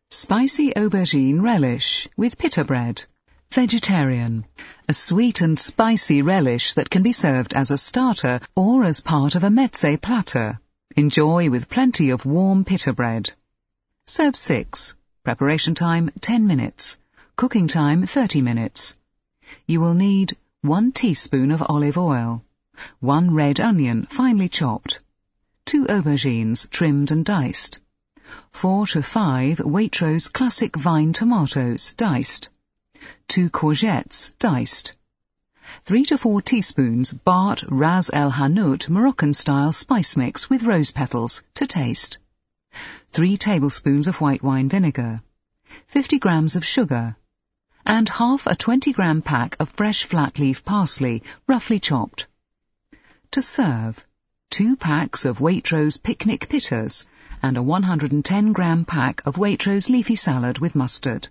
Spicy aubergine relish with pita bread. Vegetarian. A sweet and spicy relish that can be served as a starter or as part of a mezze platter. Enjoy with plenty of warm pita bread. Serve 6. Preparation time 10 minutes. Cooking time 30 minutes. You will need 1 teaspoon of olive oil, 1 red onion finely chopped, 2 aubergines trimmed and diced, 4 to 5 Waitrose classic vine tomatoes diced, 2 courgettes diced, 3 to 4 teaspoons Bart Ras El Hanout Moroccan-style spice mix with rose petals to taste, 3 tablespoons of white wine vinegar, 50 grams of sugar, and half a 20-gram pack of fresh flat-leaf parsley, roughly chopped. To serve, 2 packs of Waitrose picnic pittas and a 110-gram pack of Waitrose leafy salad with mustard.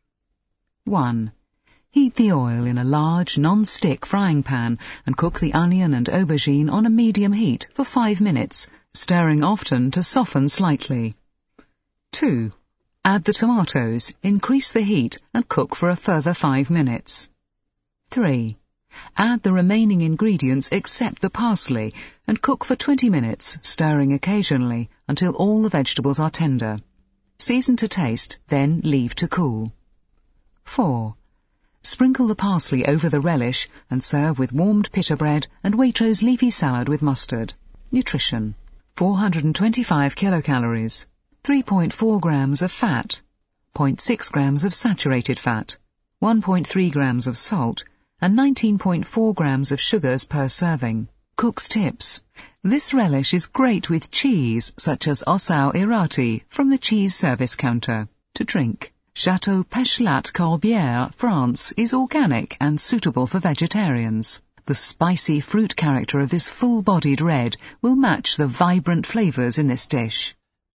1. Heat the oil in a large non-stick frying pan and cook the onion and aubergine on a medium heat for 5 minutes, stirring often to soften slightly. 2. Add the tomatoes, increase the heat and cook for a further 5 minutes. 3. Add the remaining ingredients except the parsley and cook for 20 minutes, stirring occasionally until all the vegetables are tender. Season to taste, then leave to cool. 4. Sprinkle the parsley over the relish and serve with warmed pita bread and Waitrose leafy salad with mustard. Nutrition: 425 kilocalories, 3.4 grams of fat, 0.6 grams of saturated fat, 1.3 grams of salt, and 19.4 grams of sugars per serving. Cook's tips: this relish is great with cheese such as Ossau Irati from the cheese service counter. To drink: Chateau Pechelat Corbière, France, is organic and suitable for vegetarians. The spicy fruit character of this full-bodied red will match the vibrant flavours in this dish.